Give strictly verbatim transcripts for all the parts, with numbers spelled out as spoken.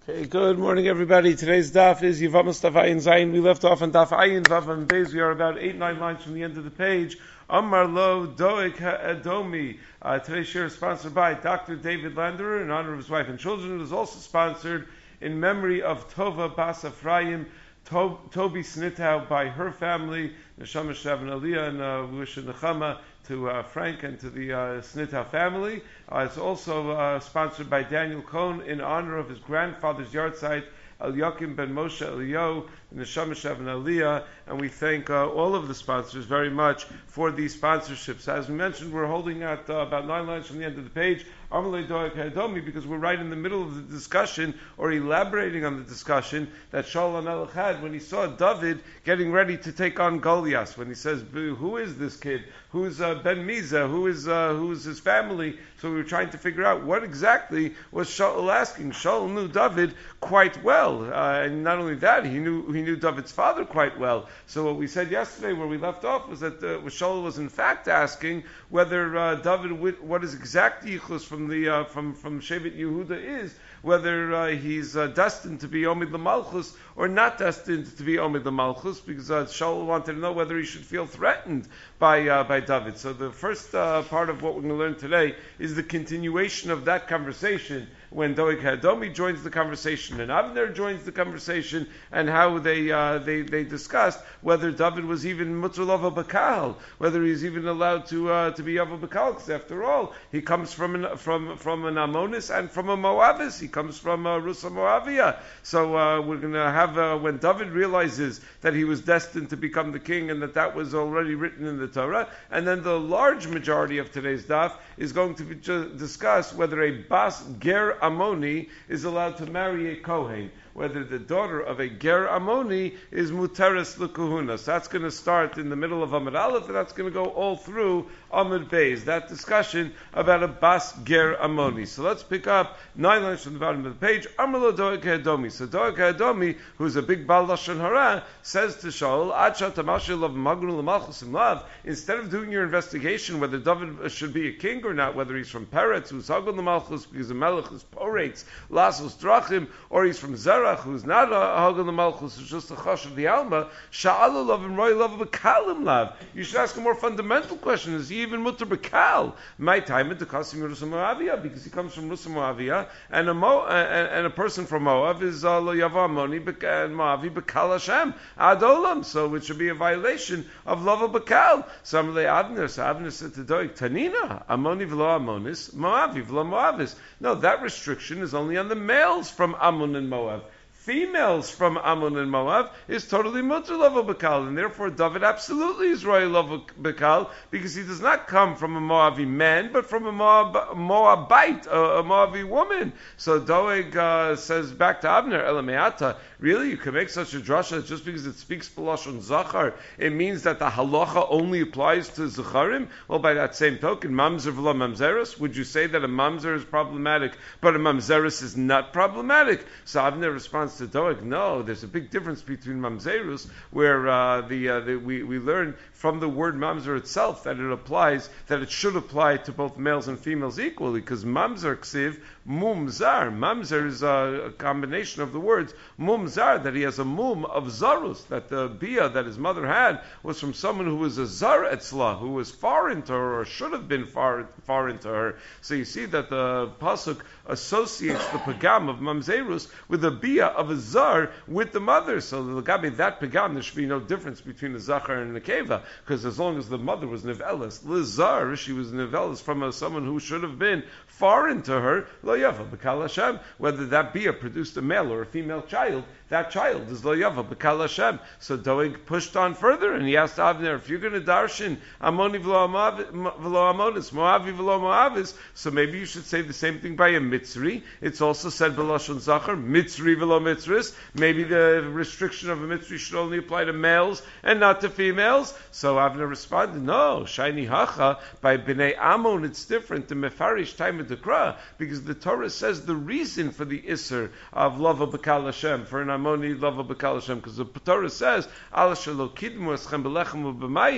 Okay, good morning, everybody. Today's daf is Yevamos Daf Ayin Zayin. We left off on Daf Ayin Vav and Beis. We are about eight, nine lines from the end of the page. Amar Lo Doeg Ha'edomi. Uh, today's share is sponsored by Doctor David Landerer in honor of his wife and children. It is also sponsored in memory of Tova Bas Ephraim, to- Toby Snitau by her family, Neshama Shav and Aliyah, and uh, we wish a Nechama to uh, Frank and to the uh, Snitau family. Uh, it's also uh, sponsored by Daniel Cohn in honor of his grandfather's yahrzeit, Eliakim ben Moshe Eliyahu, Neshama Shav and Aliyah, and we thank uh, all of the sponsors very much for these sponsorships. As we mentioned, we're holding at uh, about nine lines from the end of the page, Amalei Doeg Ha'edomi, because we're right in the middle of the discussion, or elaborating on the discussion that Shaul HaMelech had when he saw David getting ready to take on Goliath. When he says, "Who is this kid? Who's uh, Ben Miza? Who is uh, who is his family?" So we were trying to figure out what exactly was Shaul asking. Shaul knew David quite well, uh, and not only that, he knew he knew David's father quite well. So what we said yesterday, where we left off, was that uh, Shaul was in fact asking whether uh, David, what his exact yichus from the uh, from from Shevet Yehuda is, whether uh, he's uh, destined to be Omid L'Malchus or not destined to be Omid L'Malchus, because uh, Shaul wanted to know whether he should feel threatened by uh, by David. So the first uh, part of what we're going to learn today is the continuation of that conversation when Doeg Ha'edomi joins the conversation and Avner joins the conversation, and how they uh, they they discussed whether David was even Mutter Lava Bakal, whether he's even allowed to uh, to be Ava Bakal, because after all he comes from an from from an Ammonis and from a Moabis. He comes from uh, Rusa Moavia. So uh, we're going to have uh, when David realizes that he was destined to become the king and that that was already written in the Torah, and then the large majority of today's daf is going to be, discuss whether a Bas Ger Ammoni is allowed to marry a Kohen, whether the daughter of a Ger Ammoni is Muteres L'Kuhuna. So that's going to start in the middle of Amud Aleph, and that's going to go all through Amud Beis, that discussion about a Bas Ger Ammoni. So let's pick up nine lines from the bottom of the page. Amar Lo Doeg Ha'edomi. So Doeg Ha'edomi, who's a big Baal Lashon Hara, says to Shaul, Ad Shata Mashil of Magnu L'Malchus Imlav, instead of doing your investigation whether David should be a king or not, whether he's from Peretz, who's Hagun L'Malchus, because the Melech is Poretz, Lasos Drachim, or he's from Zerach, who's not a Hagun L'Malchus, who's just a Chosh of the Alma, Sha'alu Lav and Roy Lav B'Kalim Lav. You should ask a more fundamental question. Is he even Mutter B'Kal? My time at the Kasim Rusa Moavia, because he comes from Rusa Moavia, and a Mo, and, and a person from Moab is uh, Lo Yava Amoni and Moavi B'Kal Hashem Adolam. So it should be a violation of Lava B'Kal. So I'm like Avner. So Avner said to Doeg, Tanina Amoni v'lo Amonis, Moavi v'lo Moavis. No, that restriction is only on the males from Ammon and Moab. Females from Ammon and Moab is totally mutter lava bakal, and therefore David absolutely is royal lava bakal, because he does not come from a Moabi man, but from a Moab, Moabite, a, a Moabi woman. So Doeg uh, says back to Abner, Elameata, really, you can make such a drasha just because it speaks B'lashon Zachar, it means that the halacha only applies to Zacharim? Well, by that same token, Mamzer v'lo Mamzeres, would you say that a Mamzer is problematic, but a Mamzeres is not problematic? So Abner responds to Doeg, no, there's a big difference between Mamzerus, where uh, the, uh, the we, we learn from the word Mamzer itself that it applies, that it should apply to both males and females equally, because Mamzer ksiv, Mumzar. Mamzer is a, a combination of the words Mumzar, that he has a mum of Zarus, that the bia that his mother had was from someone who was a Zar Etzla, who was foreign to her, or should have been far, foreign to her. So you see that the Pasuk associates the Pagam of Mamzerus with the bia of a Zar with the mother. So the Gabi, that Pagam, there should be no difference between a Zachar and a Nekeva, because as long as the mother was Nevelis, Lizar, she was Nevelis from a, someone who should have been foreign to her, Lo Yava B'Kal Hashem, whether that bia produced a male or a female child, that child is Lo Yava B'Kal Hashem. So Doeg pushed on further, and he asked Avner, if you're going to darshan Ammoni v'lo Ammonis, Moavi v'lo Moavis, so maybe you should say the same thing by a Mitzri. It's also said B'lashon Zachar, Mitzri v'lo Mitzris. Maybe the restriction of a Mitzri should only apply to males and not to females. So Avner responded, no, Shaini Hacha, by Bnei Ammon it's different, the Mefarish time of Dekra, because the Torah says the reason for the Isser of Lava B'Kal Hashem, for an Ammoni Lava B'Kal Hashem, because the Torah says, Al Shelo Kidmu Eschem Belechem U'B'Mayim,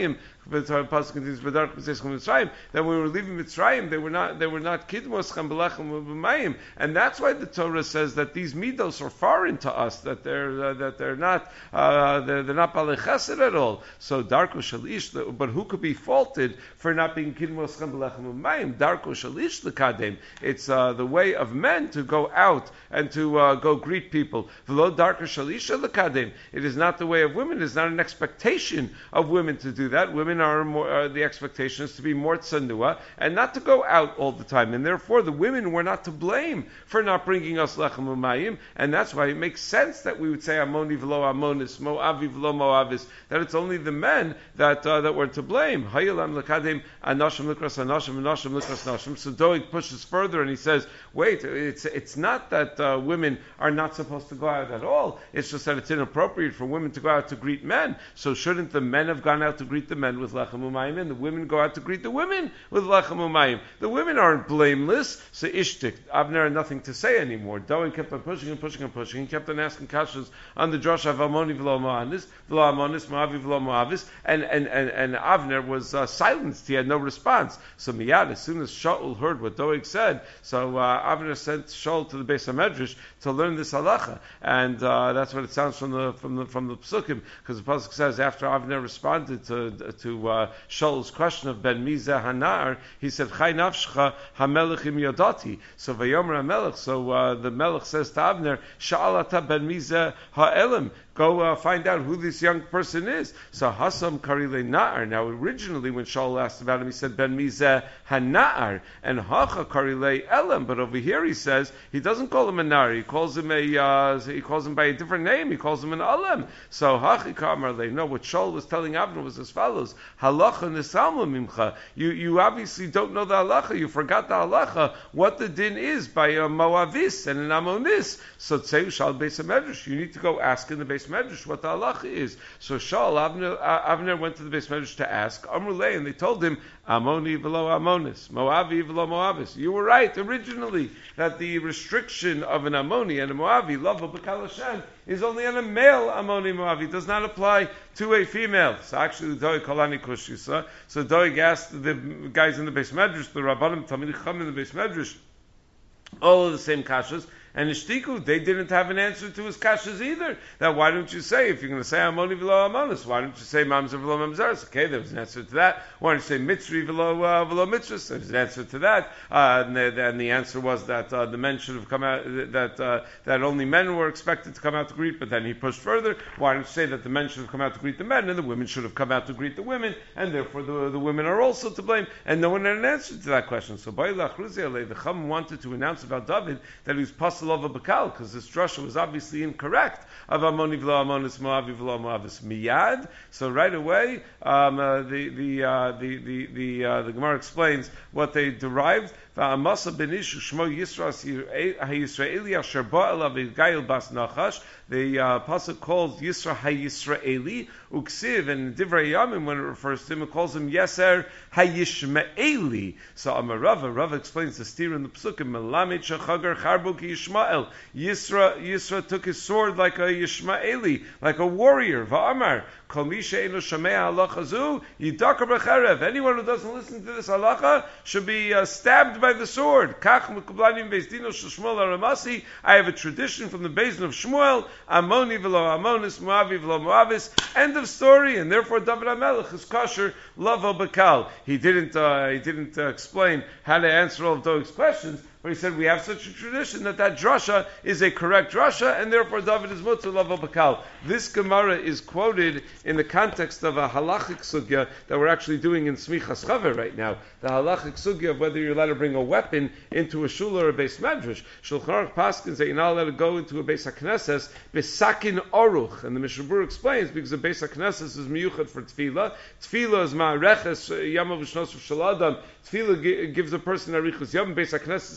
the pasuk continues, that when we were leaving Mitzrayim, they were not they were not kidmos chambelechem b'mayim, and that's why the Torah says that these midos are foreign to us, that they're uh, that they're not uh, they're, they're not balei chesed at all. So darko shalish, but who could be faulted for not being kidmos chambelechem b'mayim? Darko shalish l'kadem. It's uh, the way of men to go out and to uh, go greet people. V'lo darko shalisha l'kadem. It is not the way of women. It is not an expectation of women to do that. Women are more, uh, the expectation is to be more tzanua and not to go out all the time. And therefore, the women were not to blame for not bringing us lechem umayim. And that's why it makes sense that we would say amoni v'lo amonis, moavi v'lo moavis. That it's only the men that uh, that were to blame. Hayalam l'kadem anoshim l'kras anoshim anoshim l'kras anoshim. So Doeg pushes further and he says, wait, it's it's not that uh, women are not supposed to go out at all. It's just that it's inappropriate for women to go out to greet men. So shouldn't the men have gone out to greet the men with lechem umayim, and the women go out to greet the women with lechem umayim? The women aren't blameless. So ishtik, Avner had nothing to say anymore. Doeg kept on pushing and pushing and pushing. He kept on asking kashas on the drosh of amoni v'lo moanis, v'lo amonis, moavi v'lo moavis, and and and and Avner was uh, silenced. He had no response. So miyad, as soon as Shaul heard what Doeg said, so uh, Avner sent Shaul to the Beis HaMedrash to learn this halacha, and uh, that's what it sounds from the from the from the psukim, because the pasuk says after Avner responded to to uh, Shaul's question of Ben Mizeh Hanar, he said Chai Nafshcha Hamelech Im Yodati. So Vayomer Hamelech. So uh, the Melech says to Avner, Sha'alata Ben Mizeh Ha'elim. Go uh, find out who this young person is. So Hasam Karile Na'ar. Now originally when Shaul asked about him, he said Ben Mizeh Hana'ar and Hacha Karile Elam. But over here he says he doesn't call him a Nar. He calls him a uh, he calls him by a different name. He calls him an Alam. So Hachi Kamarle. No, what Shaul was telling Avner was as follows: Halacha Nisalma Mimcha. You you obviously don't know the halacha. You forgot the halacha. What the din is by a Moavis and an Amonis. So Tzeu Shal Beis HaMedrash. You need to go ask in the Beis Medrash what the halacha is. So Shaul Avner, uh, Avner went to the Beis Medrash to ask Amrulei, and they told him Amoni v'lo Amonis, Moavi v'lo Moavis. You were right originally that the restriction of an Amoni and a Moavi, love of B'Kalashan, is only on a male Amoni Moavi. It does not apply to a female. So actually, the Doeg Kalani Kushisa. So Doeg asked the guys in the Beis Medrash, the Rabbanim Talmidei Chacham in the Beis Medrash, all of the same kashas. And Ishtiku, they didn't have an answer to his kashas either. That why don't you say, if you're going to say Amoni v'lo Amonis, why don't you say Mamzer v'lo Mamzeres? Okay, there was an answer to that. Why don't you say Mitzri v'lo uh, v'lo Mitzris? There's an answer to that. Uh, and, the, and the answer was that uh, the men should have come out, that uh, that only men were expected to come out to greet, but then he pushed further. Why don't you say that the men should have come out to greet the men, and the women should have come out to greet the women, and therefore the, the women are also to blame? And no one had an answer to that question. So Ba'ilach Ruzialei, the Chum wanted to announce about David that he was Pasal of a Bakal, because this drasha was obviously incorrect of Amoni v'lo Amonis, Moavi v'lo Moavis miyad. So right away, um, uh, the the, uh, the the the uh, the Gemara explains what they derived. Va'amasa benishu shmo Yisra HaYisraeli asher ba'alav Gail bas Nachash. The uh, pasuk calls Yisra HaYisraeli uksiv, and Divrei Yamim, when it refers to him, it calls him Yeser HaYishmaeli. So Amarava, Rava explains the steer in the psukim Melamed shechagar charbu ki Yishmael. Yisra Yisra took his sword like a Yishmaeli, like a warrior. Va'amar Kol mi she'eino shamea halacha zu yidakar b'cherev. Anyone who doesn't listen to this halacha should be uh, stabbed by the sword. Kach mekublanim beis dino shel Shmuel HaRamasi. I have a tradition from the Beis Din of Shmuel. Amoni v'lo Amonis, Moavi v'lo Moavis. End of story. And therefore David HaMelech is kosher lavo bakal. He didn't uh, he didn't uh, explain how to answer all of Doeg's questions. But he said we have such a tradition that that drasha is a correct drasha, and therefore David is mutzah lavo bakal. This Gemara is quoted in the context of a halachic sugya that we're actually doing in Smichas Chaver right now. The halachic sugya of whether you're allowed to bring a weapon into a shul or a beis medrash. Shulchan Aruch paskins that you're not allowed to go into a beis haknesses besakin oruch, and the Mishnah Berurah explains because the beis haknesses is miyuchad for tefillah. Tefillah is ma'areches yamav v'shnos v'shaladam. Tefillah gives a person arichus yom. Beis haknesses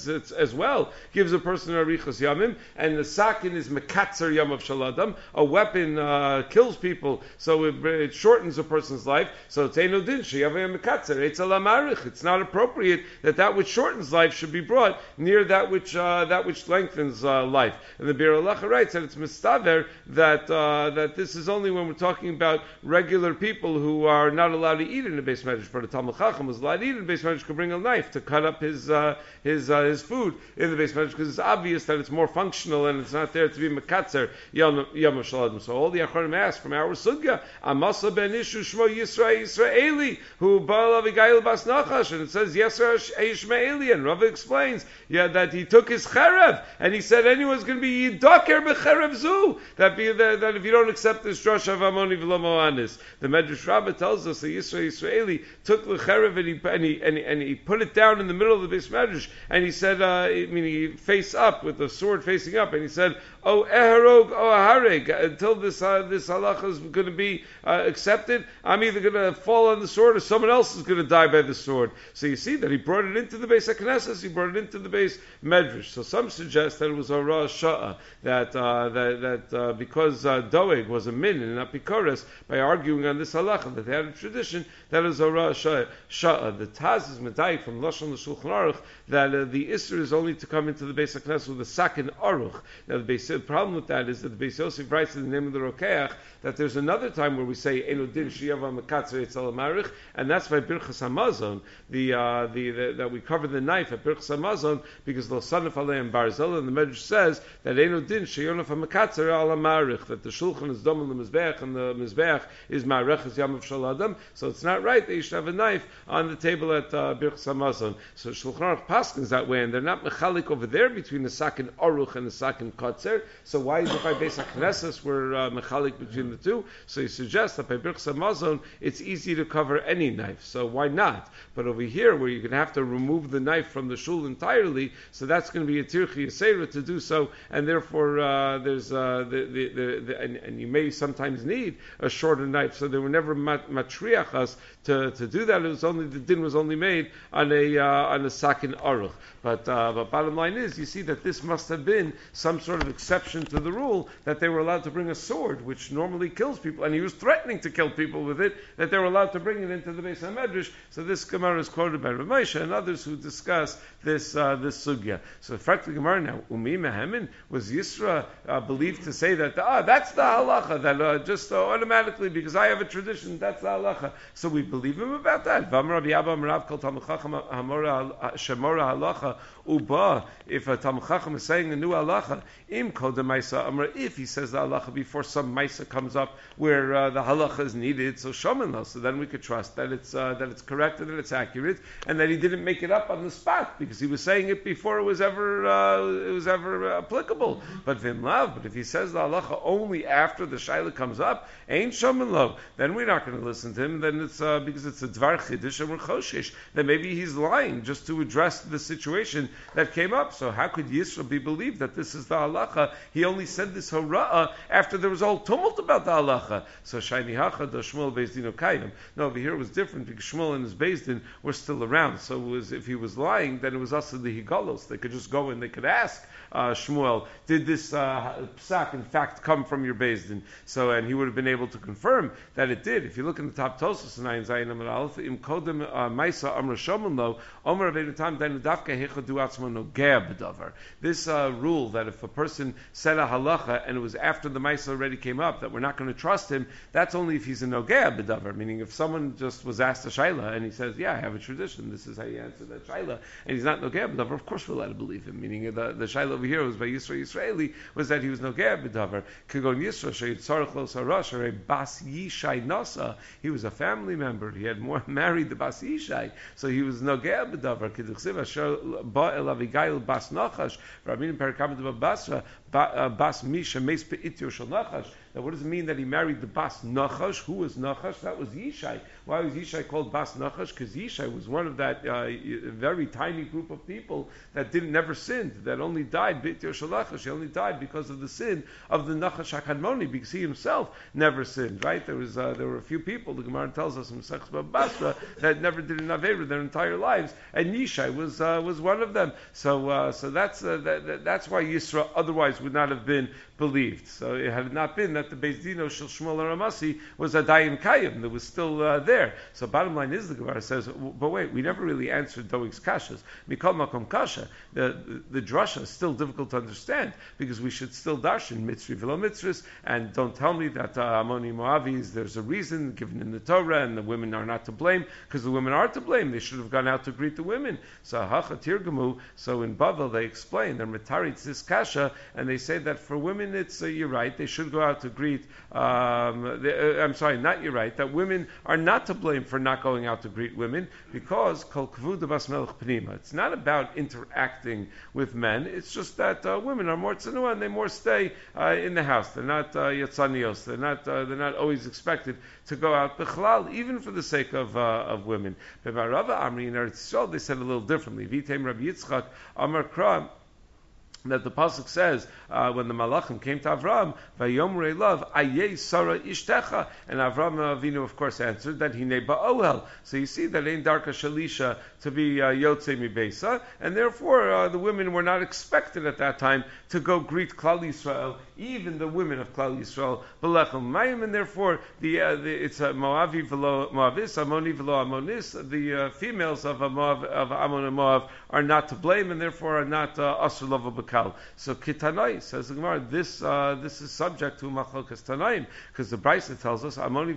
it's, as well gives a person arichas yamim, and the sakin is mekatzer yam of shaladam. A weapon uh, kills people, so it, it shortens a person's life. So it's eino din sheyaveh mekatzer. It's a lamarich. It's not appropriate that that which shortens life should be brought near that which uh, that which lengthens uh, life. And the Bir Halacha writes that it's mistaver that uh, that this is only when we're talking about regular people who are not allowed to eat in the Beis Medrash. But a Talmud Chacham was allowed to eat in the Beis Medrash, could bring a knife to cut up his uh, his uh, his food in the Beis Medrash, because it's obvious that it's more functional and it's not there to be mekatzer yom shaladim. So all the Achronim ask from our sugya, Amasa ben Ishu Shmo Yisra Yisraeli, who Baal Avigail Bas Nachash, and it says Yisra Ishmaeli, and Rava explains, yeah, that he took his cherev and he said anyone's going to be yidaker becherev zu. That be that, that if you don't accept this drush of Amoni v'lo moanis, the Medrash Rabbah tells us that Yisra Yisraeli took the cherev and he and he, and he and he put it down in the middle of the Beis Medrash, and he said, uh, I mean, he face up with the sword facing up, and he said, "Oh eherog, oh hareg," until this uh, this halacha is going to be uh, accepted, I'm either going to fall on the sword or someone else is going to die by the sword. So you see that he brought it into the Beis HaKnesses, he brought it into the Beis Medrash. So some suggest that it was a Ra Sha'a, that uh, that, that uh, because uh, Doeg was a min and not Pikoris, by arguing on this halacha that they had a tradition, that is a Ra Sha'a. The Taz is medayik from Lashon L'Shulchan Aruch that uh, the Isser is only to come into the Beis HaKnesses with a sakin aruch. Now the, Beis, the problem with that is that the Beis Yosef writes in the name of the Rokeach that there's another time where we say Eino din sheyava mekatzer etzel hamarich, and that's by Birchas Hamazon, the, uh, the, the that we cover the knife at Birchas Hamazon, because the son of Aleim Barzil, and the Medrash says that Eino din sheyonaf hamekatzer al hamarich, that the Shulchan is dom on the Mizbeach, and the Mizbeach is ma'arechas yam of shaladam, so it's not right that you should have a knife on the table at uh, Birchas Hamazon. So Shulchan Aruch paskins that way, and they're not mechalik over there between the sakin aruch and the sakin kotzer. So why is it by Beis HaKnesses we're uh, mechalik between the two? So he suggests that by Birchas Hamazon it's easy to cover any knife, so why not? But over here, where you're going to have to remove the knife from the shul entirely, so that's going to be a tirchi yisera to do so, and therefore uh, there's uh, the, the, the, the and, and you may sometimes need a shorter knife. So they were never mat- matriach us to, to do that. It was only the din was only made on a uh, on a sakin aruch. But uh, but bottom line is, you see that this must have been some sort of exception to the rule that they were allowed to bring a sword, which normally kills people, and he was threatening to kill people with it, that they were allowed to bring it into the Beis HaMedrash. So this Gemara is quoted by Rav Moshe and others who discuss this uh, this sugya. So effectively, Gemara now, Umi Mehemin, was Yisra uh, believed to say that, ah, that's the halacha, that uh, just uh, automatically, because I have a tradition, that's the halacha. So we believe him about that. V'amar Rabbi Abba Merav Kol Talmid Chacham Hamora Shemora halacha Uba. If a Talmid Chacham is saying a new halacha, im kodem Maisa Amar, if he says the halacha before some Maisa comes up where uh, the halacha is needed, so Shoman, so then we could trust that it's uh, that it's correct and that it's accurate, and that he didn't make it up on the spot because he was saying it before it was ever uh, it was ever uh, applicable. But Vimlav, but if he says the halacha only after the shaila comes up, ain't Shoman lo, then we're not going to listen to him. Then it's uh, because it's a dvar chidush and we're choshesh. Then maybe he's lying just to address the situation that came up. So how could Yisra be believed that this is the halacha? He only said this hara'ah after there was all tumult about the halacha. So Shani Hacha, the Shmuel Beis Din Okayim. No, over here it was different because Shmuel and his Beis Din were still around. So it was, if he was lying, then it was also the Higalos. They could just go and they could ask uh, Shmuel, did this uh, psak in fact come from your Beis Din? So, and he would have been able to confirm that it did. If you look in the top Tosfos in Ayin Zayin Amar Aleph, im kodem Maisa Amar Shoman lo, Omer Avinu Tam Dainu Dafka Hechadu Atzmo Nogea B'davar. This uh, rule that if a person said a halacha and it was after the Maisa already came up, that we're not going to trust him, that's only if he's a Nogea B'davar, meaning if someone just was asked a Shaila and he says, yeah, I have a tradition, this is how you answer that Shaila, and he's not Nogea B'davar, of course we're allowed to believe him, meaning the, the Shaila over here was by Yisra Yisraeli, was that he was Nogea B'davar. Kagon Yisra, Shei Tzarech Lo Sarash, or a Bas Yishai Nasa, he was a family member, he had more married the Bas Yishai, so he was Nogea B'davar. K'dichsiv Asher Ba El Avigail Bas Nachash, Rabbeinu Perikam Basra, bas misha meis pe'ityo shel Nachash. Now, what does it mean that he married the Bas Nachash? Who was Nachash? That was Yishai. Why was Yishai called Bas Nachash? Because Yishai was one of that uh, very tiny group of people that didn't never sinned, that only died B'ityo Shel Nachash. He only died because of the sin of the Nachash HaKadmoni, because he himself never sinned. Right? There was uh, there were a few people. The Gemara tells us in Masechus Bava Basra that never did an Aveira their entire lives, and Yishai was uh, was one of them. So uh, so that's uh, that, that, that's why Yisra otherwise would not have been believed. So it had not been that the Beis Dino Shel Shmuel Ramasi was a Dayan Kayim that was still uh, there. So bottom line is, the Gemara says, but wait, we never really answered Doeg's kashas. Mikol Makom Kasha, the, the the drasha is still difficult to understand, because we should still darshan mitzri v'lo mitzris, and don't tell me that uh, Amoni Moavis, there's a reason given in the Torah, and the women are not to blame, because the women are to blame. They should have gone out to greet the women. So Hacha Tirgamu, so in Bavel they explain, they're Metaritz this kasha, and they say that for women it's, uh, you're right, they should go out to greet, um, the, uh, I'm sorry, not you're right, that women are not to blame for not going out to greet women, because Kol Kavud Bas Melech Pnima. It's not about interacting with men, it's just that uh, women are more tzenua and they more stay uh, in the house. They're not uh, yatzanios. They're not. Uh, they're not always expected to go out bichlal, even for the sake of uh, of women. But by Rava Amri in Eretz Yisrael, they said a little differently. Vitem Rabbi Yitzchak Amar Kra, that the pasuk says uh, when the Malachim came to Avram, "Vayomrei love ayei Sarah ishtecha," and Avram Avinu, of course, answered that he neba ohel. So you see that ain't darka shalisha to be uh, yotzei mibesa, and therefore uh, the women were not expected at that time to go greet Klal Yisrael, even the women of Klal Yisrael, belechem mayim, and therefore the, uh, the it's a Moavi v'lo Moavis, Amoni v'lo Amonis. The uh, females of a Moav, of Ammon and Moav are not to blame, and therefore are not asur lava b'kal. So Kitanai, says the Gemara, this uh, this is subject to Machlokas Tanaim, because the Brisa tells us Amoni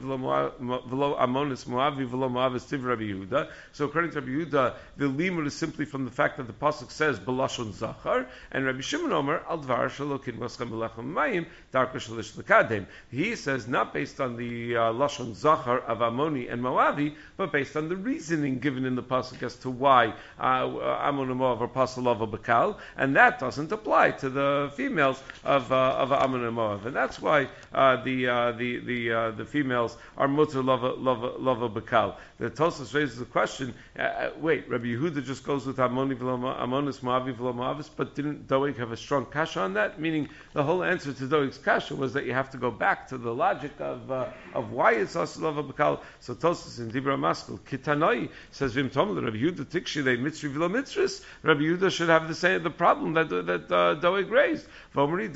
v'lo Amonis Moavi v'lo Moavis tiv Rabbi Yehuda. So according to Rabbi Yehuda, the limud is simply from the fact that the pasuk says B'lashon Zachar, and Rabbi Shimon Omer Al Dvar Shalokin Vascham Belechem Mayim Darka Shalish Lekadem. He says not based on the uh, Lashon Zachar of Amoni and Moavi, but based on the reasoning given in the pasuk as to why uh, Ammon and Moav are pasal lava b'kal, and that doesn't apply to the females of uh, of Ammon and Moav, and that's why uh, the uh, the the uh, the females are mutter lava lava lava b'kal. The Tosfos raises the question: uh, wait, Rabbi Yehuda just goes with Ammoni v'lo Ammonis Moavi v'lo Moavis, but didn't Doeg have a strong kasha on that? Meaning, the whole answer to Doeg's kasha was that you have to go back to the logic of uh, of why it's asur lava b'kal. So Tosfos in Dibra Maskil Kitanoi says Vim Tomler Rabbi Yehuda tikshilei mitzri v'lo mitzris. Rabbi Yehuda should have the same the problem that that uh, Doeg raised. No, the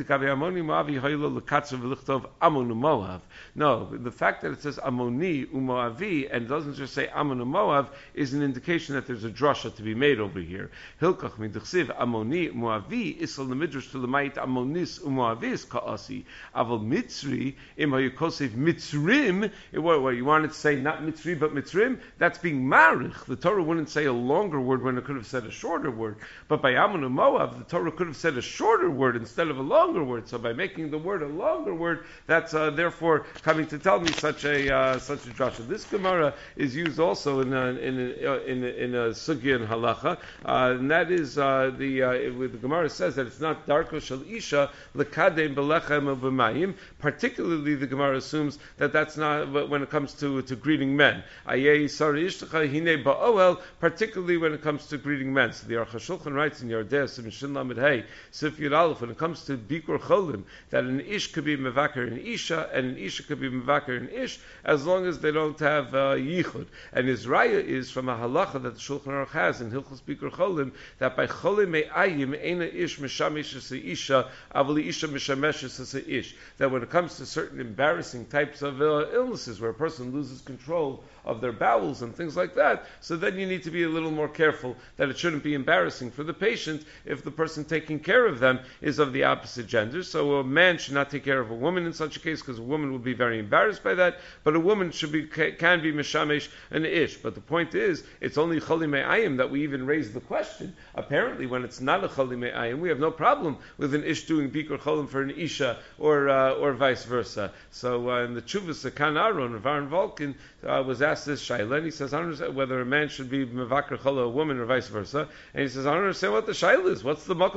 fact that it says Amoni uMoavi and doesn't just say Ammon and Moav is an indication that there's a drasha to be made over here. Hilkach midchsiv Amoni Moavi isal lemidrash to lemait Amonis uMoavis kaasi aval Mitzri im hayukosev Mitzrim. What, what you wanted to say not Mitzri but Mitzrim? That's being marich. The Torah wouldn't say a longer word when it could have said a shorter word. But by Ammon and Moav, the Torah could have said a shorter word instead of a longer word. So by making the word a longer word, that's uh, therefore coming to tell me such a uh, such a drasha. This Gemara is used also in a, in a, in a, in a sugya and halacha, uh, and that is uh, the uh, it, the Gemara says that it's not darko shel isha lekadem belechem b'mayim. Particularly, the Gemara assumes that that's not when it comes to to greeting men. Ayei sari ishtcha hine ba'oel. Particularly when it comes to greeting men. So the Aruch HaShulchan writes in Yordeh Sim Shin Lamed Hey Sif Yud Aleph, when it comes to bikur cholim, that an ish could be mevaker in isha and an isha could be mevaker in ish, as long as they don't have uh, yichud. And his raya is from a halacha that the Shulchan Aruch has in Hilchos Bikur Cholim, that by cholim me'ayim eina ish mishamesh as isha avli isha mishamesh as ish. That when it comes to certain embarrassing types of uh, illnesses where a person loses control of their bowels and things like that, so then you need to be a little more careful that it shouldn't be embarrassing for the patient if the person taking care of them is of the opposite gender. So a man should not take care of a woman in such a case, because a woman will be very embarrassed by that, but a woman should be can be mishamesh an ish. But the point is, it's only choli me'ayim that we even raise the question. Apparently, when it's not a choli me'ayim, we have no problem with an ish doing bikur cholim for an isha, or uh, or vice versa. So uh, in the Chuvas Kan Aron, Rav Aaron Volkin uh, was asked this shaila, and he says, I don't understand whether a man should be mevakar chola a woman or vice versa. And he says, I don't understand what the shaila is. What's the makom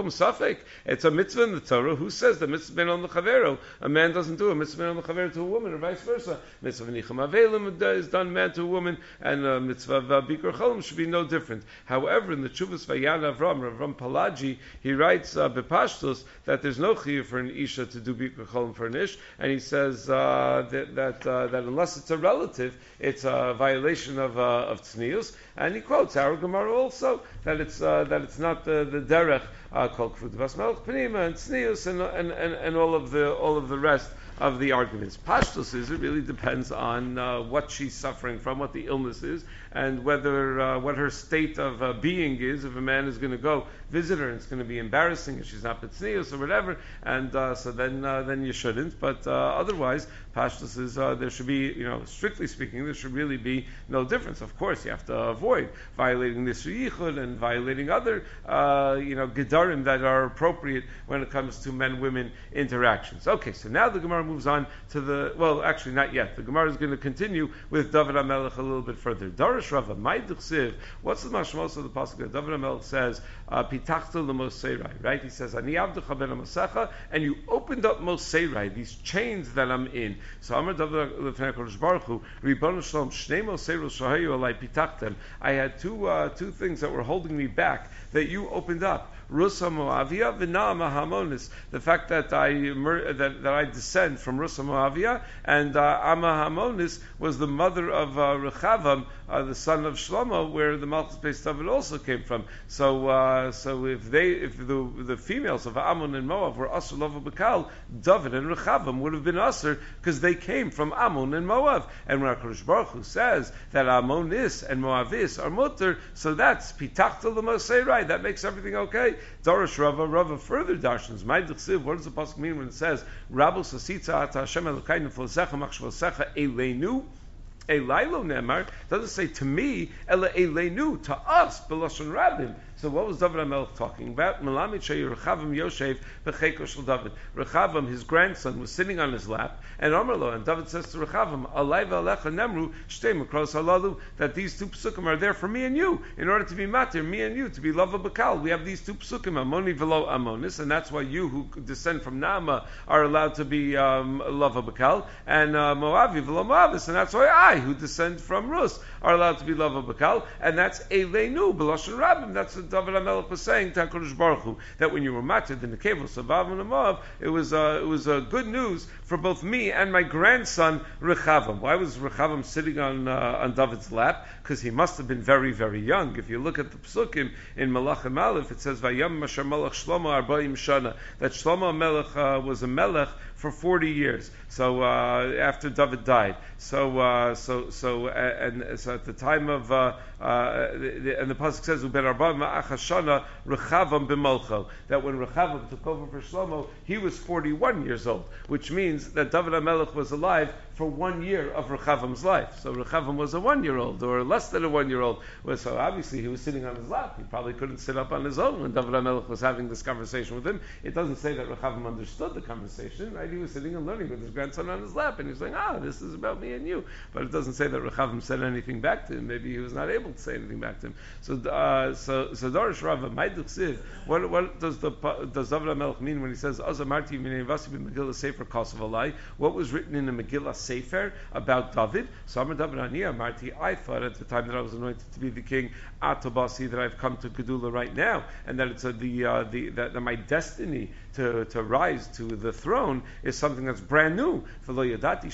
Safek. It's a mitzvah in the Torah. Who says the mitzvah ben on the chavero? A man doesn't do a mitzvah ben on the chavero to a woman, or vice versa. Mitzvah v'nicham avelim is done man to a woman, and uh, mitzvah v'bikur cholim should be no different. However, in the Chuvas Vayan Avram, Avram Palaji, he writes uh, bepashtos that there's no chiyuv for an isha to do bikur cholim for an ish, and he says uh, that that, uh, that unless it's a relative, it's a violation of uh, of tznius. And he quotes our Gemara also that it's uh, that it's not the, the derech uh, called kfud vasmelch penima and tznius and, and and and all of the all of the rest of the arguments. Pashtus is it really depends on uh, what she's suffering from, what the illness is, and whether uh, what her state of uh, being is. If a man is going to go visit her and it's going to be embarrassing if she's not betznius or whatever, and uh, so then uh, then you shouldn't. But uh, otherwise, Pashtus is uh, there should be, you know, strictly speaking, there should really be no difference. Of course, you have to avoid violating this yichud and violating other uh, you know gedarim that are appropriate when it comes to men-women interactions. Okay, so now the Gemara moves on to the, well, actually not yet. The Gemara is going to continue with David HaMelech a little bit further. Darish Rava, my Dichsiv, what's the mashmos of the pasuk? David HaMelech says, Pitachta l'moseirai, right? He says, Ani avducha ben ha'masecha, and you opened up moseirai, these chains that I'm in. So Amar David l'fnei HaKadosh Baruch Hu, Ribbonu Shalom, shnei moseiros shahayu alai pitachtem. I had two uh, two things that were holding me back that you opened up. Rusa Moavia v'Naama Hamonis. The fact that I that, that I descend from Rusa Moavia, and uh, Ama Hamonis was the mother of uh, Rechavam, uh, the son of Shlomo, where the Malchus Beis David also came from. So, uh, so if they, if the the females of Ammon and Moab were Asur Lava Bakal, David and Rechavam would have been Asur because they came from Ammon and Moab. And when HaKadosh Baruch Hu says that Ammonis and Moavis are mutter, so that's Pitachta l'Moseirai. That makes everything okay. Darish Rava, Rava further darshans. My Dichsiv, what does the pasuk mean when it says Rabbu Sasitza Ata Hashem Elokeinu Flesecha Machshvosecha Eleinu? Elailo Nemar doesn't say to me, Ela Eleinu, to us, Belashon Rabim. So what was David HaMelech talking about? Melamid Shei Rechavam Yoshev B'cheiko Shel David. Rechavam, his grandson, was sitting on his lap, and Amarlo, and David says to Rechavam, Alai v'alecha nemru shtei makros halalu, that these two psukim are there for me and you, in order to be matir, me and you, to be lava bakal. We have these two psukim, Amoni v'lo Amonis, and that's why you who descend from Naama are allowed to be um, lava bakal, and uh, Moavi v'lo Moavis, and that's why I, who descend from Rus, are allowed to be lava bakal, and that's Eleinu, B'lashon Rabim. That's what David HaMelech was saying to HaKadosh Baruch Hu, that when you were matir in the kevos of Ammon and Moab, it was uh, it was uh, good news for both me and my grandson Rechavam. Why was Rechavam sitting on uh, on David's lap? Because he must have been very, very young. If you look at the psukim in Malachim Aleph, it says Vayam Masher Melech Shlomo Arbaim Shana, that Shlomo Melech uh, was a melech for forty years. So uh, after David died, so uh, so so uh, and so at the time of uh, uh, the, and the pasuk says Uben Arba Ma'achashana Rechavam b'Malcho, that when Rechavam took over for Shlomo, he was forty-one years old, which means that David HaMelech was alive for one year of Rechavam's life. So Rechavam was a one-year-old or less than a one-year-old. Well, so obviously he was sitting on his lap. He probably couldn't sit up on his own when David HaMelech was having this conversation with him. It doesn't say that Rechavam understood the conversation, right? He was sitting and learning with his grandson on his lap, and he was saying, ah, this is about me and you. But it doesn't say that Rechavam said anything back to him. Maybe he was not able to say anything back to him. So, uh, so, so Darish Rava, my Duchsiv, what, what does the does David HaMelech mean when he says, Azamarti minei vasi b'Megillah Sefer Kosav Alai? What was written in the Megillah Sefer about David? So Amar David Ani Amarti, I thought at the time that I was anointed to be the king, Atabasi, that I've come to Gedula right now, and that it's a, the uh, the that, that my destiny to, to rise to the throne is something that's brand new. But I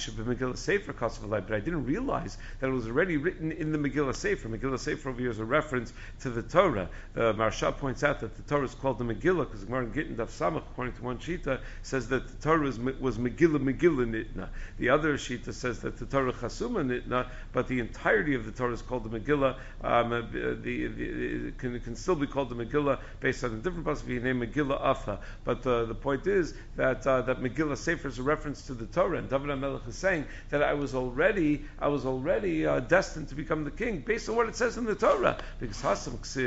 didn't realize that it was already written in the Megillah Sefer. Megillah Sefer over here is a reference to the Torah. The Maharsha points out that the Torah is called the Megillah because the Gemara in Gittin Daf Samach, according to one Shita, says that the Torah is, was Megillah Megillah Nitna. The other Shita says that the Torah Chasuma Nitna, but the entirety of the Torah is called the Megillah. Um, uh, the, the, it can, can still be called the Megillah based on a different possibility named Megillah Afa. But the, the point is that uh, that Megillah Sefer is a reference to the Torah, and David HaMelech is saying that I was already I was already uh, destined to become the king based on what it says in the Torah. Because Hasam Ksiv, when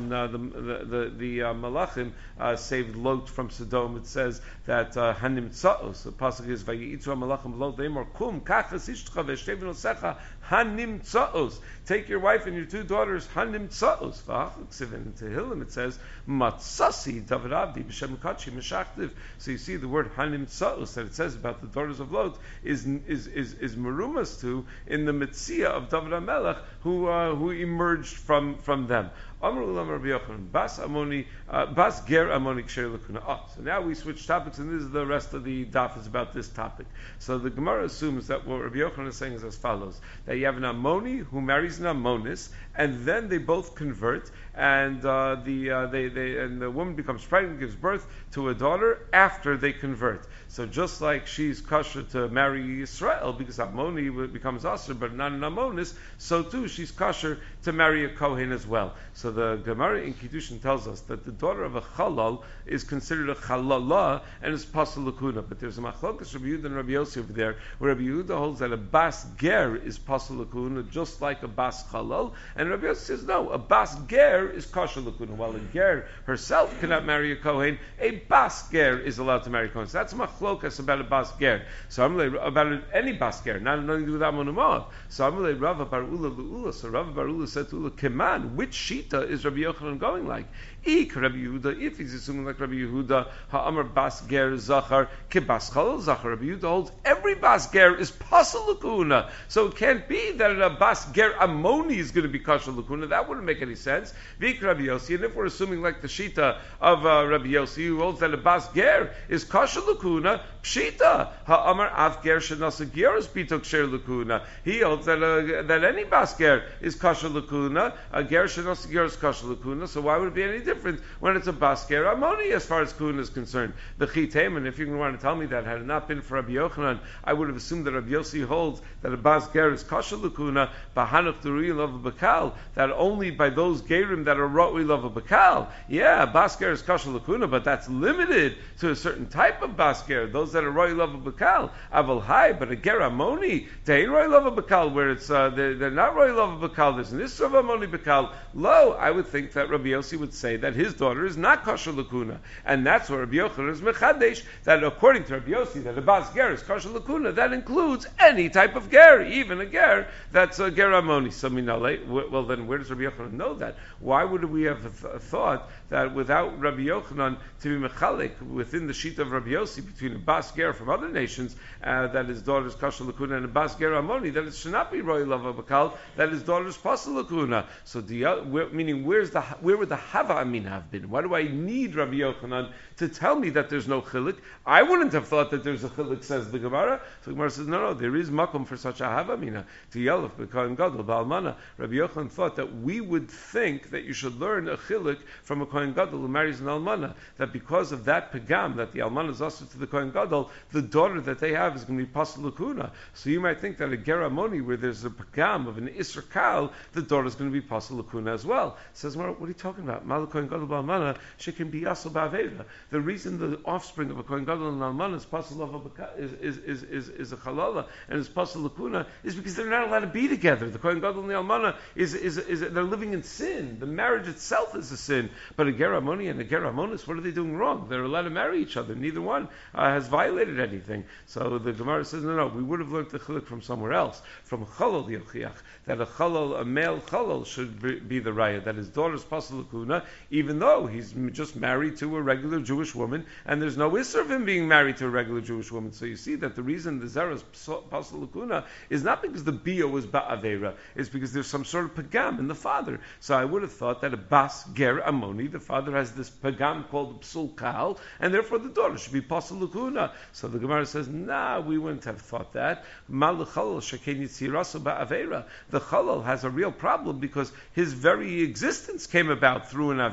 when uh, the the the, the uh, Malachim uh, saved Lot from Sodom. It says that Hanim Tzaos. The pasuk is Vayiitzu Malachim Lot Leimor Kum Kachas Ishtcha Ve'Shtei V'Nosecha Hanim Tzaos. Take your wife and your two daughters Hanim Tzaos. V'Achsiv in Tehillim it says Matzasi David Abdi B'Shem Kachi Meshachtiv. So you see the word Hanim Tzaos that it says about the daughters of Lot is is is is merumas to in the Mitzia of David HaMelech who uh, who emerged from from them. Amar Ulam Rabbi Yochanan Bas Amoni uh, Bas Ger Amoni Ksher Lakuna. Ah, so now we switch topics, and this is the rest of the daf is about this topic. So the Gemara assumes that what Rabbi Yochanan is saying is as follows: that you have an Ammoni who marries an Ammonis, and then they both convert, and uh, the uh, they they and the woman becomes pregnant, gives birth to a daughter after they convert. So just like she's kosher to marry Yisrael because Ammoni becomes Asr, but not an Ammonis, so too she's kosher to marry a Kohen as well. So the Gemara in Kiddushin tells us that the daughter of a Chalal is considered a Chalalah and is Pasal Lakuna. But there's a Machlokas Rabbi Yehuda and Rabbi Yossi over there, where Rabbi Yehuda holds that a Bas Ger is Pasal Lakuna, just like a Bas Chalal, and Rabbi Yossi says no, a Bas Ger is Kosher Lakuna. While a Ger herself cannot marry a Kohen, a Bas Ger is allowed to marry a Kohen. So that's a Machlokas about a Bas Ger. So I'm like, about any Bas Ger, not nothing to do with Ammon Moab. So I'm like, Rava Bar Ula Lu'ula. So Rava Bar Ula said to Ula, Keman, which Shita is Rabbi Yochanan going like? Ik Rabbi Yehuda, if he's assuming like Rabbi Yehuda, Ha'amar Bas Ger Zachar, Ke Bas Chalal Zachar. Rabbi Yehuda holds every Bas Ger is Pasal Lakuna. So it can't be that a Bas Ger Ammoni is going to be Kasher Lakuna. That wouldn't make any sense. Vik Rabbi Yossi, and if we're assuming like the Shita of uh, Rabbi Yossi, who holds that a Bas Ger is Kasher Lakuna, Pshita, Ha'amar Av Ger Shenasa Ger is Pitok Sher Lakuna. He holds that uh, that any Bas Ger is Kasher Lakuna, a Ger Shenasa Ger is Kasher Lakuna. So why would it be any different when it's a Bas Ger Ammoni as far as Kuna is concerned? The Chitem, and if you want to tell me that, had it not been for Rabbi Yochanan, I would have assumed that Rabbi Yossi holds that a Bas Ger is Kasher Lakuna, Bahanuch Duri Love Bakal, that only by those Gerim that are Rotwi Love Bakal. Yeah, Bas Ger is Kasher Lakuna, but that's limited to a certain type of Bas Ger, those that are Rotwi Love Bakal. Aval Hai, but a Ger Ammoni, they ain't Rotwi Love Bakal, where it's uh, they're, they're not Rotwi Love Bakal. There's an Isra of Ammoni Bakal. Lo, I would think that Rabbi Yossi would say that his daughter is not Kasher Lakuna, and that's where Rabbi Yochanan is Mechadesh, that according to Rabbi Yossi, that a Bas Ger is Kasher Lakuna, that includes any type of Ger, even a Ger that's a Ger Ammoni. So, well then, where does Rabbi Yochanan know that? Why would we have th- thought that without Rabbi Yochanan to be Mechalik within the sheet of Rabbi Yossi between a Bas Ger from other nations, uh, that his daughter is Kasher Lakuna, and a Bas Ger Ammoni, that it should not be Roy Lava Bakal, that his daughter is Pasal Lakuna. So, the, uh, where, meaning, where's the where would the Hava Amin have been? Why do I need Rabbi Yochanan to tell me that there's no chilik? I wouldn't have thought that there's a chilik, says the Gemara. So the Gemara says, no, no, there is makom for such a Hava Amina. To Yelef, B'Kohen Gadol, Ba'almana. Rabbi Yochanan thought that we would think that you should learn a chilik from a Kohen Gadol who marries an Almana, that because of that pagam, that the Almana is also to the Kohen Gadol, the daughter that they have is going to be Pasal Lakuna. So you might think that a Ger Ammoni, where there's a pagam of an Isra Kal, the daughter is going to be Pasal Lakuna as well. Says, what are you talking about? Mal Kohen Gadol Ba'almana, she can be Yasel Ba'aveda. The reason the offspring of a Kohen Gadol and Almana is Pasal is is is is is a Chalala and is Pasal Lakuna is because they're not allowed to be together. The Kohen Gadol and the Almana is is is they're living in sin. The marriage itself is a sin. But a Ger Ammoni and a Ger Ammonis, what are they doing wrong? They're allowed to marry each other. Neither one uh, has violated anything. So the Gemara says, no, no, we would have learned the chiluk from somewhere else, from Chalal Yochiach, that a Chalal, a male Chalal, should be the raya, that his daughter's Pasal Lakuna, even though he's just married to a regular Jewish woman, and there's no issur of him being married to a regular Jewish woman. So you see that the reason the Zera's Pasal Lakuna is not because the Bia was Ba'avera, it's because there's some sort of pagam in the father. So I would have thought that a Bas Ger Ammoni, the father has this pagam called Psul Kal, and therefore the daughter should be Pasal Lakuna. So the Gemara says, nah, we wouldn't have thought that. Mal Chalal Sheken Yitzirasu Ba'avera. The Chalal has a real problem because his very existence came about through an Avera.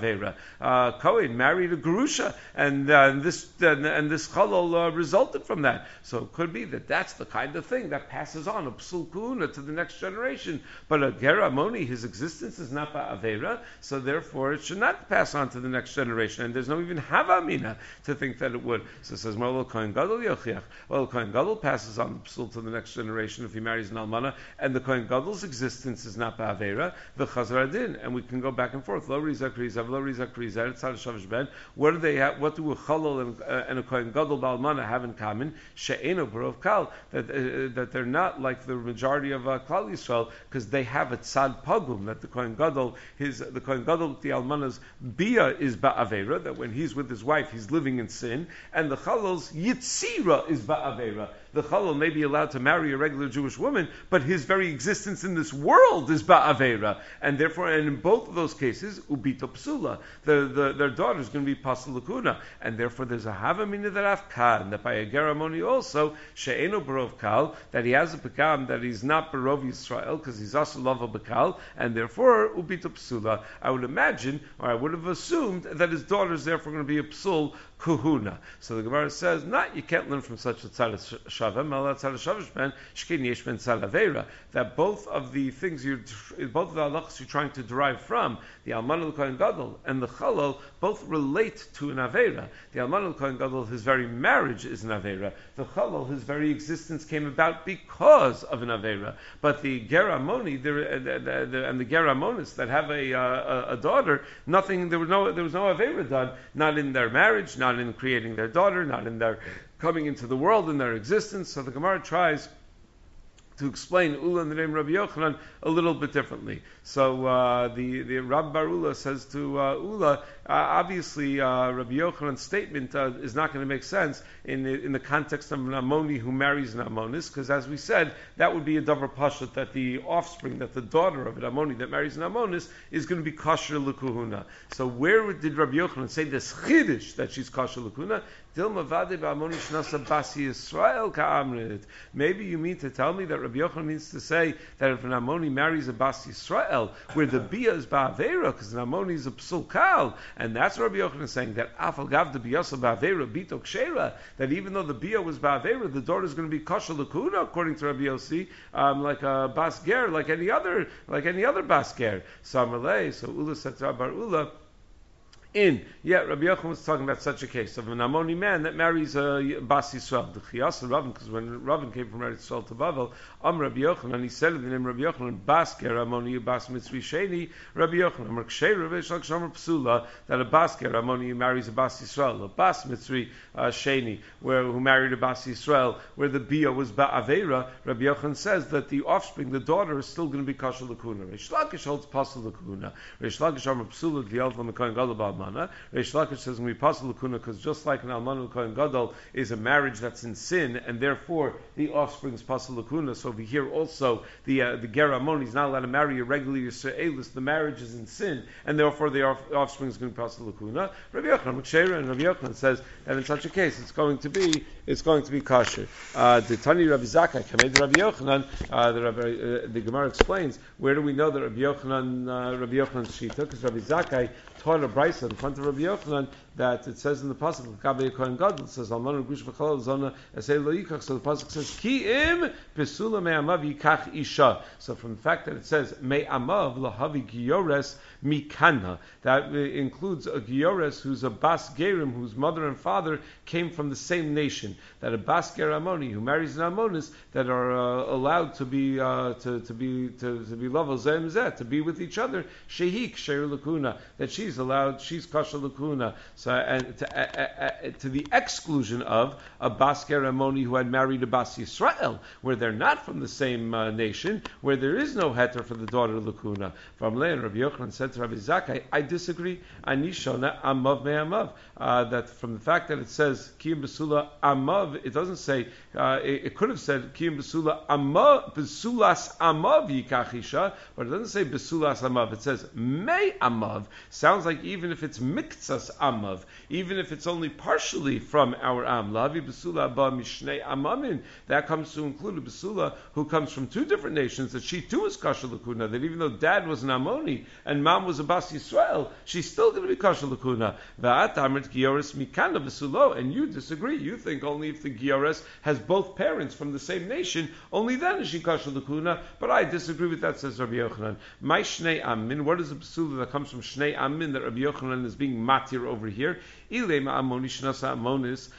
ba'avera. Uh, Kohen married a gerusha, and, uh, and this and, and this chalal uh, resulted from that. So it could be that that's the kind of thing that passes on a psul kuhuna to the next generation. But a ger amoni, his existence is not ba'avera, so therefore it should not pass on to the next generation. And there's no even havamina to think that it would. So it says, well, Kohen Gadol yochiach. Well, Kohen Gadol passes on the psul to the next generation if he marries an almana, and the Kohen Gadol's existence is not ba'avera, the chazar din, and we can go back and forth. Lo rizak rizav, lo rizak rizav, tzad shavish ben. What do they have? What do a chalal and, uh, and a Kohen Gadol ba'almana have in common? She'eno barov kal, that uh, that they're not like the majority of uh, Klal Yisrael, because they have a tzad pagum, that the Kohen Gadol, his the Kohen Gadol, the almana's bia is ba'avera, that when he's with his wife, he's living in sin, and the chalal's yitzira is ba'avera. The chalal may be allowed to marry a regular Jewish woman, but his very existence in this world is ba'avera, and therefore, and in both of those cases, ubito psula, the, the, their daughter is going to be pasal lakuna, and therefore there's a havamina that afkan, that by a geramoni also, she'eno barov kal, that he has a pekam, that he's not barov Yisrael, because he's also lava bekal, and therefore ubito psula. I would imagine, or I would have assumed, that his daughter is therefore going to be a psul kuhuna. So the Gemara says, not, you can't learn from such a tzad shavim, al tzad shavish ben, shkin yesh ben tzad avera, that both of the things you're, both of the halachas you're trying to derive from, the alman al kohen gadol and the chalal, both relate to an avera. The alman al kohen gadol, his very marriage is an avera. The chalal, his very existence came about because of an avera. But the geramoni, the, the, the, and the geramonis that have a, uh, a daughter, nothing, there was no, there was no avera done, not in their marriage, not not in creating their daughter, not in their coming into the world, in their existence. So the Gemara tries to explain Ula in the name of Rabbi Yochanan a little bit differently. So uh, the the Rab Bar Ula says to uh, Ula, uh, obviously uh, Rabbi Yochanan's statement uh, is not going to make sense in the, in the context of an Ammoni who marries an Ammonis, because as we said, that would be a davar pashat, that the offspring, that the daughter of an Ammoni that marries an Ammonis is going to be kosher l'kuhuna. So where did Rabbi Yochanan say this chiddush that she's kosher l'kuhuna? Maybe you mean to tell me that Rabbi Yochanan means to say that if an Ammoni marries a Bas Yisrael, where the Bia is Ba'avera, because an Ammoni is a Psul Kal, and that's what Rabbi Yochanan is saying, that Afal Gav the Biyasa Ba'avera Bito Kshera, that even though the Bia was Ba'avera, the daughter is going to be Kosher L'Kuna, according to Rabbi Yossi, um, like a Bas Ger, like any other, like any other Bas Ger. So Amalei, so Ula said to Rabbi Ula, in, yeah, Rabbi Yochanan was talking about such a case of an Ammoni man that marries a Bas Yisrael. The Chiyas and Ravin, because when Ravin came from Eretz Yisrael to Bavel, Am Rabbi Yochanan, he said in the name of Rabbi Yochanan, Bas Ger Ammoni Bas Mitzri Sheni, Rabbi Yochanan, Amar Kshay Rabbi Shalak Shomer Psula, that a Bas Ger Ammoni marries a Bas Yisrael, a Bas Mitzri uh, Sheni, where who married a Bas Yisrael, where the Bia was Ba'avera. Rabbi Yochanan says that the offspring, the daughter, is still going to be Kasher L'Kuna. Reish Lakish holds Pasal L'Kuna. Reish Lakish Amar Psula D'Yel from the Kohen Gadol Ba'almana. Reish Lakish says when we Pasal L'Kuna, because just like an Almanu Kohen Gadol is a marriage that's in sin, and therefore the offspring is Pasal L'Kuna. So over here also the uh, the Ger Ammoni is not allowed to marry a regular Yisraelis. The marriage is in sin, and therefore the off- offspring is going to be Pasal L'Kuna. Rabbi Yochanan M'Ksheira, and Rabbi Yochanan says that in such a case it's going to be it's going to be kosher. Uh, the Tani Rabbi Zakkai Kamed Rabbi Yochanan. Uh, the Rabbi, uh, the Gemara explains where do we know that Rabbi Yochanan uh, Rabbi Yochanan's shita, because Rabbi Zakkai taught a brisa in front of Rabbi Yochanan that it says in the pasuk Kabei Kohen Gadol, it says Almanu Gush V'Chalal Zona Esei Lo Yikach. So the pasuk says Ki Im Pesula Me'amav Yikach Isha. So from the fact that it says Me'amav Lahavi Giyores Mikana, that includes a Giyores who's a Bas Gerim, whose mother and father came from the same nation. That a Bas Ger Ammoni who marries an Ammonis that are uh, allowed to be uh, to, to be to, to be level Zem Zeh, to be with each other. Shehik Sher Lakuna, that she's allowed, she's Kasha Lakuna. So and to, uh, uh, to the exclusion of a Bas Ger Ammoni who had married a Bas Yisrael, where they're not from the same uh, nation, where there is no heter for the daughter Lakuna. From Leon, Rabbi Yochanan said to Rabbi Zakkai, I disagree. Anishona Amav Me Amav. Uh, that from the fact that it says Kiyim Besula Amav, it doesn't say. Uh, it, it could have said Kiyim Besula Amav, Besulas Amav Yikachisha, but it doesn't say Besulas Amav. It says Me Amav. Sounds like even if it's miktsas amav, even if it's only partially from our am. Lahavi besula abba mishnei amamin. That comes to include a besula who comes from two different nations, that she too is kasher lakuna, that even though dad was an Ammoni and mom was a Bas Yisrael, she's still going to be kasher lakuna. Va'at amrit gioris mikana besulo, and you disagree. You think only if the gioris has both parents from the same nation, only then is she kasher lakuna. But I disagree with that, says Rabbi Yochanan. My shnei amin, what is the besula that comes from shnei amin that Rabbi Yochanan is being matir over here? Ilema Ammoni shnasa Ammonis.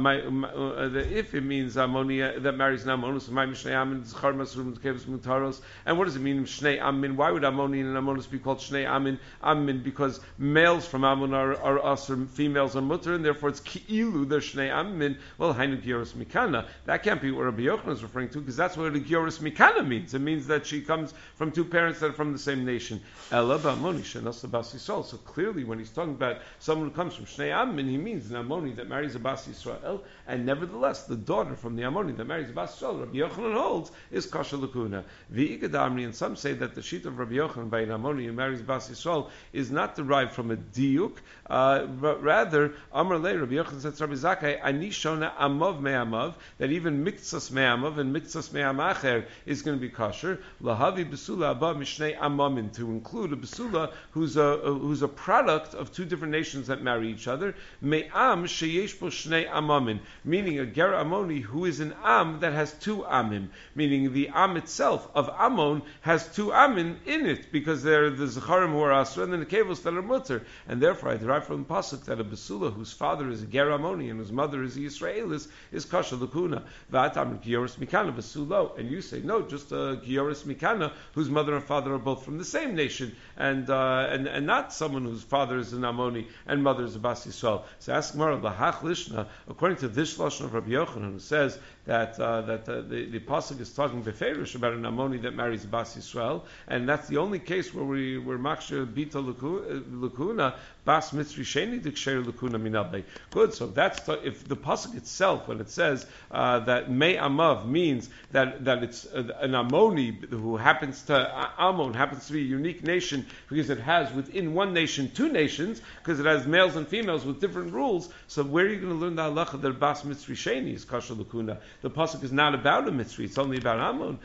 If it means Ammoni that marries an Ammonis, my Mishnei Amin Zchar Masurim Kevis Mutaros. And what does it mean Shnei Amin? Why would Ammoni and Ammonis be called Shnei Amin? Amin because males from Ammon are, are us, or females are mutter, and therefore it's Ki'ilu, they're Shnei Amin. Well, Hainu Gioris Mikana. That can't be what Rabbi Yochanan is referring to, because that's what a Gioris Mikana means. It means that she comes from two parents that are from the same nation. Ela Ammoni Shenasa Bas Yisrael. So clearly, when he's talking about someone who comes from Shnei Amin, he means an Ammoni that marries a Bas Yisrael, and nevertheless, the daughter from the Ammoni that marries a Bas Yisrael, Rabbi Yochanan holds, is kasher lakuna. V'ikad amri, and some say that the sheet of Rabbi Yochanan by an Ammoni who marries Bas Yisrael is not derived from a diuk, uh, but rather, Amar Le, Rabbi Yochanan says, Rabbi Zakkai, ani shona amav me'amav, that even miktsas me'amav and miktsas me'amacher is going to be kasher. Lahavi besula abba mishnei amamin, to include a besula who's a, a who's a product of two different nations that marry each other. Me'am sheyesh bo shnei amamin, meaning a ger Ammoni who is an am that has two amim, meaning the am itself of Ammon has two amin in it, because they're the zecharim who are asur and the nekevos that are mutter, and therefore I derive from the pasuk that a besula whose father is a ger Ammoni and whose mother is a Yisraelis is kasher lakuna. V'atam gioris mikana besulo, and you say no, just a gioris mikana whose mother and father are both from the same nation, and uh, and and not someone whose father is an Ammoni and mother is a Bas Yisrael. So ask Gemara lahach lishna, according to this lashon of Rabbi Yochanan, who says that uh, that uh, the, the pasuk is talking beferish about an Ammoni that marries a Bas Yisrael, and that's the only case where we were maksha bita lakuna bas mitzri sheni diksher lakuna minabe. Good. So that's the, if the pasuk itself, when it says uh, that me amav means that that it's an Ammoni who happens to uh, Ammon happens to be a unique nation because it has within one nation two nations, because it has males and females with different rules. So where are you going to learn the halacha that bas mitzri sheni is kasher lakuna? The pasuk is not about a mitzri; it's only about Ammon.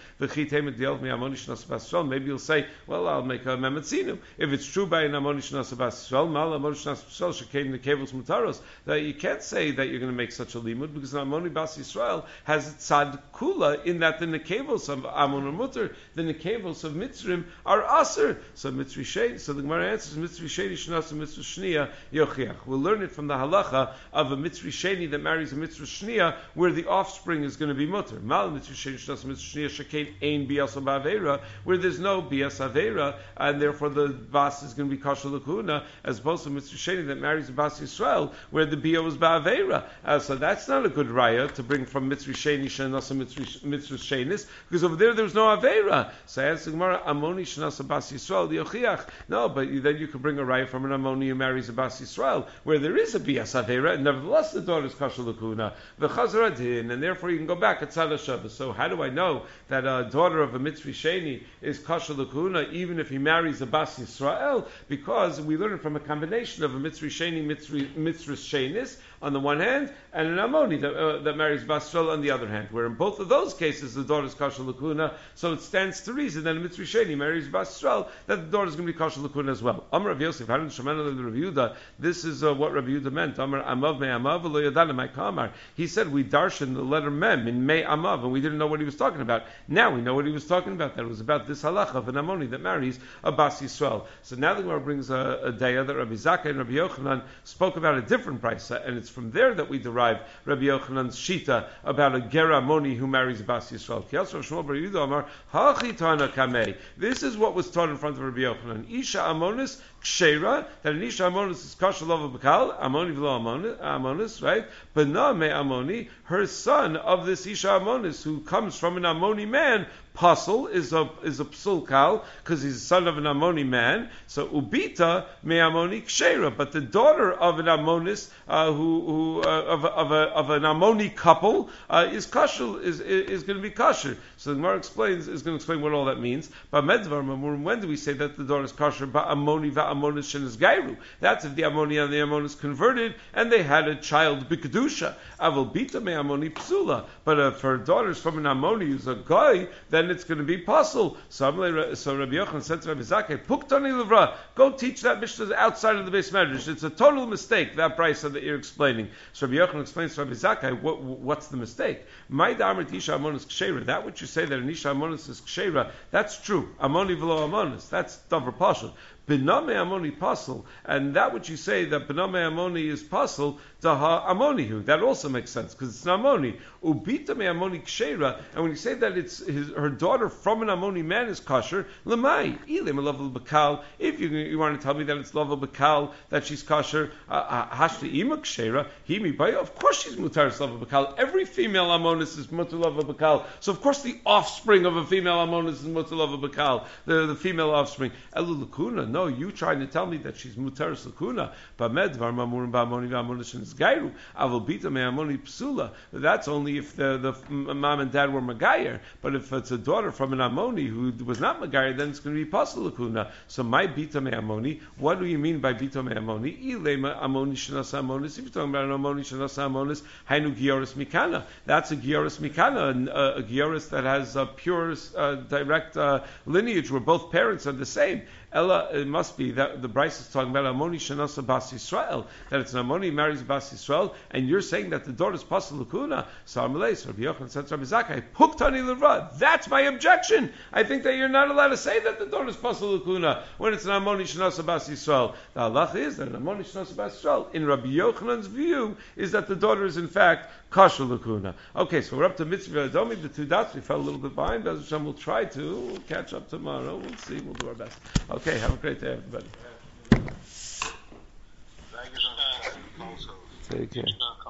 Maybe you'll say, "Well, I'll make a mematzinu." If it's true by an Ammoni shnas bas Yisrael, mal Ammoni shnas bas Yisrael shekein nekevos mutaros, that you can't say that you're going to make such a limud, because an Ammoni bas Yisrael has tzad kula in that the nekevos of Ammon are mutter, the nekevos of Mitzrim are aser. So mitzri sheni. So the Gemara answers mitzri sheni shnas and mitzri shnia yochiach. We'll learn it from the halacha of a mitzri sheni that marries a mitzri shnia, where the offspring is going to be mutter. Mal mitzri sheni shnas mitzri shnia shekein ein bias ba'avera, where there's no bias avera, and therefore the bas is going to be kasher lakuna, as opposed to mitzri sheni that marries a bas Yisrael, where the bia was ba'avera. Uh, so that's not a good raya to bring from mitzri sheni shenas and mitzri shenis, because over there there's no avera. So I ask the Gemara, Ammoni shenas bas Yisrael yochiach. No, but then you could bring a raya from an Ammoni who marries a bas Yisrael, where there is a bias avera, and nevertheless the daughter is kasher lakuna. V'chazar adin, and therefore you can go back at Tzad HaShavah. So how do I know that a daughter of a mitzri sheni is kasher lakuna, even if he marries a bas Yisrael? Because we learn from a combination of a mitzri sheni, mitzri shenis on the one hand, and an Ammoni that, uh, that marries bas Yisrael on the other hand, where in both of those cases the daughter is kasher lakuna. So it stands to reason that a mitzri sheni marries bas Yisrael, that the daughter is going to be kasher lakuna as well. Amar Rav Yosef, this is uh, what Rav Yehuda meant. Amar amav me amav lo yadana my kamar. He said we darshan the letter mem in me amav, and we didn't know what he was talking about. Now we know what he was talking about. That it was about this halacha of an Ammoni that marries a bas Yisrael. So now the Gemara brings a, a daya that Rabbi Zakkai and Rabbi Yochanan spoke about a different brisa, and it's from there that we derive Rabbi Yochanan's shita about a ger Ammoni who marries a bas Yisrael. This is what was taught in front of Rabbi Yochanan. Isha Ammonis kshera, that an Isha Ammonis is kasher lova b'kal, Ammoni v'lo Ammonis, right? But na me Ammoni, her son of this Isha Ammonis, who comes from an Ammoni man, Pasul is a is a psul kal because he's the son of an Ammoni man. So ubita me Ammoni kshera, but the daughter of an Ammonis uh, who who uh, of, of a of an Ammoni couple uh, is kasher is is going to be kasher. So the Gemara explains is going to explain what all that means. But medvar when do we say that the daughter is kasher? Ba Ammoni va amonis shenizgairu. That's if the amoni and the amonis converted and they had a child b'kedusha. Avol bita me amoni psula. But if her daughter's from an amoni who's a guy, then it's going to be puzzle. So, so Rabbi Yochanan said to Rabbi Zakkai, Puktani levra, go teach that Mishnah outside of the base medrash. It's a total mistake, that brisa that you're explaining. So Rabbi Yochanan explains to Rabbi Zakkai, what, what's the mistake? My damrit isha amonis kshera. That which you say that an isha amonis is kshera, that's true. Amoni v'lo amonis. That's davar pashut. Bename amoni pasul, and that which you say that bename amoni is pasul, daha amonihu. That also makes sense because it's an amoni. Ubita me amoni kshera, and when you say that it's his, her daughter from an amoni man is kosher, lemai ilim a level bakal. If you, you want to tell me that it's level bakal that she's kosher, hashta ima kshera, himi bay. Of course she's mutaris level bakal. Every female amonis is mutar level bakal. So of course the offspring of a female amonis is mutar level bakal. The the female offspring. Elu lakuna. No, you trying to tell me that she's mutaris lakuna. Bamed var mamurim ba'amoni v'amonis and zgairu. Avol bita me amoni psula. That's only if the, the mom and dad were Magayer, but if it's a daughter from an Amoni who was not Magayer, then it's going to be Pasal Lakuna. So my Bita Me Amoni, what do you mean by Bita Me Amoni? Ilema Amoni Shanasa Amonis. If you're talking about an Amoni Shanasa Amonis, Hainu Gioris Mikana. That's a Gioris Mikana, a, a Gioris that has a pure, uh, direct uh, lineage where both parents are the same. Ella, it must be that the Bryce is talking about Amoni Shanasa Bas Yisrael, that it's an Amoni marries Bas Yisrael, and you're saying that the daughter's Pasal Lakuna. So Amalei, so Rabbi Yochanan said to Rabbi Zakkai, Puktani Levra. That's my objection. I think that you're not allowed to say that the daughter's Pasal Lakuna when it's an Amoni Shanasa Bas Yisrael. The halach is that an Amoni Shanasa Bas Yisrael, in Rabbi Yochanan's view, is that the daughter is in fact Kasher Lakuna. Okay, so we're up to Mitzvah Adomi, the two dots. We fell a little bit behind, but Hashem will try to. We'll catch up tomorrow. We'll see. We'll do our best. Okay, have a great day, everybody. Take care.